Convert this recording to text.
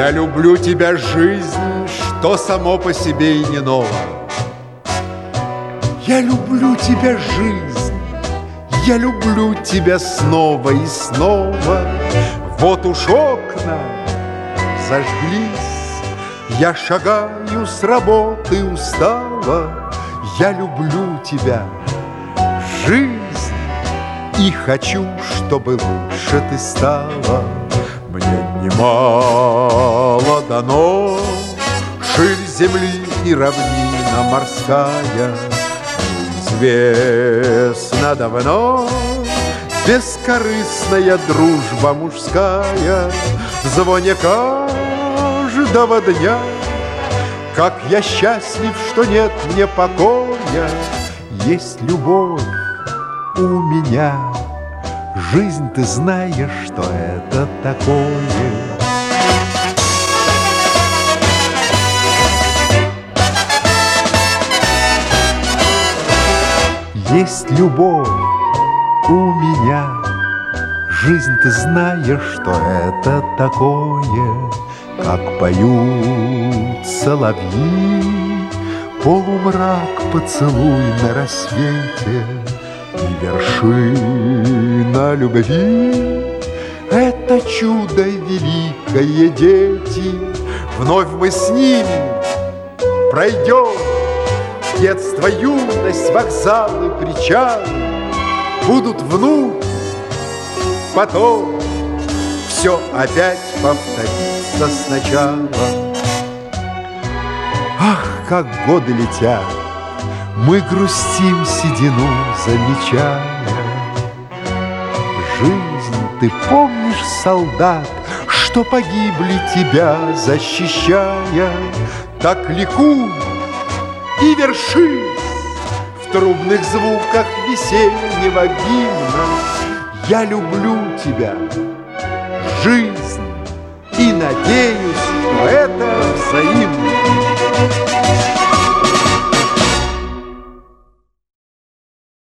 Я люблю тебя, жизнь, что само по себе и не ново. Я люблю тебя, жизнь, я люблю тебя снова и снова. Вот уж окна зажглись, я шагаю с работы устава. Я люблю тебя, жизнь, и хочу, чтобы лучше ты стала. Мне немало дано, ширь земли и равнина морская. Неизвестно давно бескорыстная дружба мужская. В звоне каждого дня, как я счастлив, что нет мне покоя. Есть любовь у меня. Жизнь, ты знаешь, что это такое. Есть любовь у меня. Жизнь, ты знаешь, что это такое. Как поют соловьи, полумрак поцелуй на рассвете. И вершина любви — это чудо великое, дети. Вновь мы с ними пройдем детство, юность, вокзалы, причалы. Будут вновь, потом все опять повторится сначала. Ах, как годы летят, мы грустим, седину замечая. Жизнь, ты помнишь, солдат, что погибли, тебя защищая? Так ликуй и вершись в трубных звуках весеннего гимна. Я люблю тебя, жизнь, и надеюсь, что это взаимно.